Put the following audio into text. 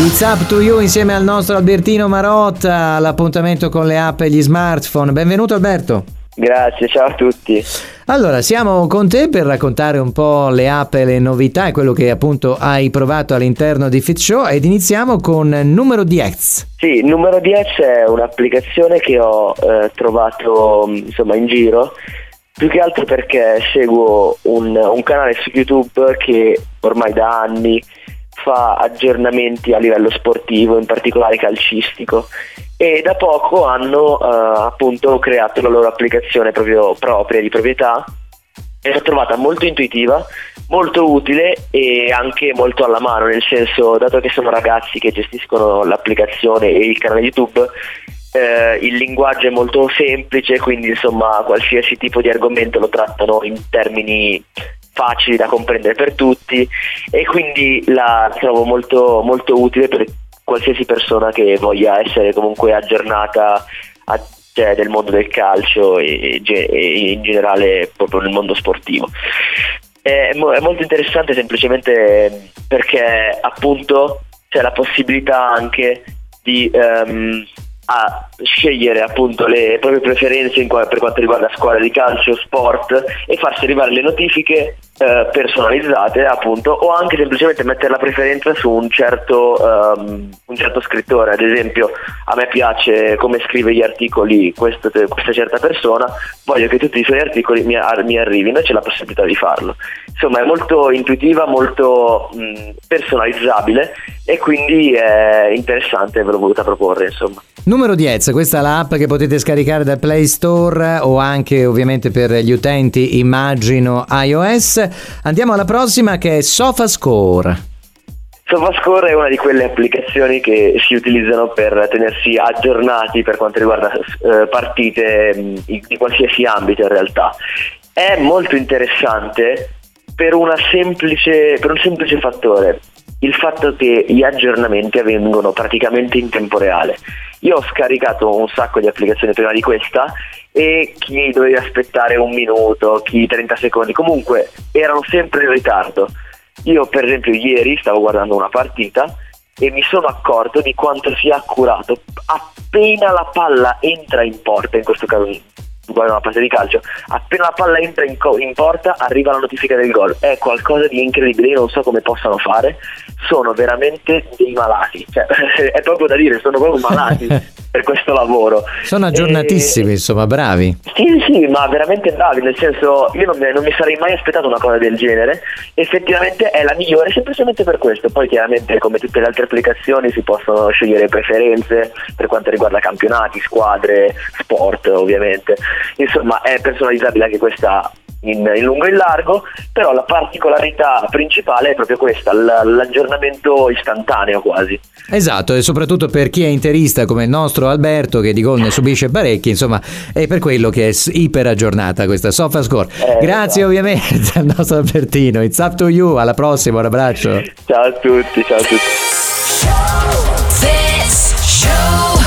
It's Up to You insieme al nostro Albertino Marotta, l'appuntamento con le app e gli smartphone. Benvenuto Alberto. Grazie, ciao a tutti. Allora, siamo con te per raccontare un po' le app e le novità e quello che appunto hai provato all'interno di Fit Show, ed iniziamo con Numero 10. Sì, Numero 10 è un'applicazione che ho trovato in giro, più che altro perché seguo un canale su YouTube che ormai da anni fa aggiornamenti a livello sportivo, in particolare calcistico, e da poco hanno appunto creato la loro applicazione proprio propria di proprietà, e l'ho trovata molto intuitiva, molto utile e anche molto alla mano, nel senso, dato che sono ragazzi che gestiscono l'applicazione e il canale YouTube, il linguaggio è molto semplice, quindi insomma qualsiasi tipo di argomento lo trattano in termini facili da comprendere per tutti, e quindi la trovo molto, molto utile per qualsiasi persona che voglia essere comunque aggiornata del mondo del calcio e in generale proprio nel mondo sportivo. È molto interessante semplicemente perché appunto c'è la possibilità anche di scegliere appunto le proprie preferenze per quanto riguarda squadre di calcio, sport, e farsi arrivare le notifiche personalizzate appunto, o anche semplicemente mettere la preferenza su un certo scrittore. Ad esempio, a me piace come scrive gli articoli questa certa persona, voglio che tutti i suoi articoli mi arrivino, e c'è la possibilità di farlo. Insomma, è molto intuitiva, molto personalizzabile, e quindi è interessante, ve l'ho voluta proporre, insomma. Numero 10, questa è l'app che potete scaricare dal Play Store o anche ovviamente per gli utenti, immagino, iOS. Andiamo alla prossima, che è SofaScore. SofaScore è una di quelle applicazioni che si utilizzano per tenersi aggiornati per quanto riguarda partite di qualsiasi ambito in realtà. È molto interessante per un semplice fattore: il fatto che gli aggiornamenti avvengono praticamente in tempo reale. Io ho scaricato un sacco di applicazioni prima di questa, e chi doveva aspettare un minuto, chi 30 secondi, comunque erano sempre in ritardo. Io per esempio ieri stavo guardando una partita e mi sono accorto di quanto sia accurato. Appena la palla entra in porta, in questo caso guarda una partita di calcio, appena la palla entra in porta arriva la notifica del gol. È qualcosa di incredibile, io non so come possano fare, sono veramente dei malati, cioè, è proprio da dire, sono proprio malati per questo lavoro. Sono aggiornatissimi, insomma, bravi. Sì, ma veramente bravi, nel senso, io non mi sarei mai aspettato una cosa del genere. Effettivamente è la migliore semplicemente per questo. Poi chiaramente, come tutte le altre applicazioni, si possono scegliere preferenze per quanto riguarda campionati, squadre, sport ovviamente. Insomma, è personalizzabile anche questa in lungo e in largo, però la particolarità principale è proprio questa, l'aggiornamento istantaneo quasi. Esatto, e soprattutto per chi è interista come il nostro Alberto, che di gol ne subisce parecchi, insomma, è per quello che è iper aggiornata questa SofaScore. Grazie ovviamente al nostro Albertino. It's Up to You, alla prossima, un abbraccio. Ciao a tutti, ciao a tutti. Show.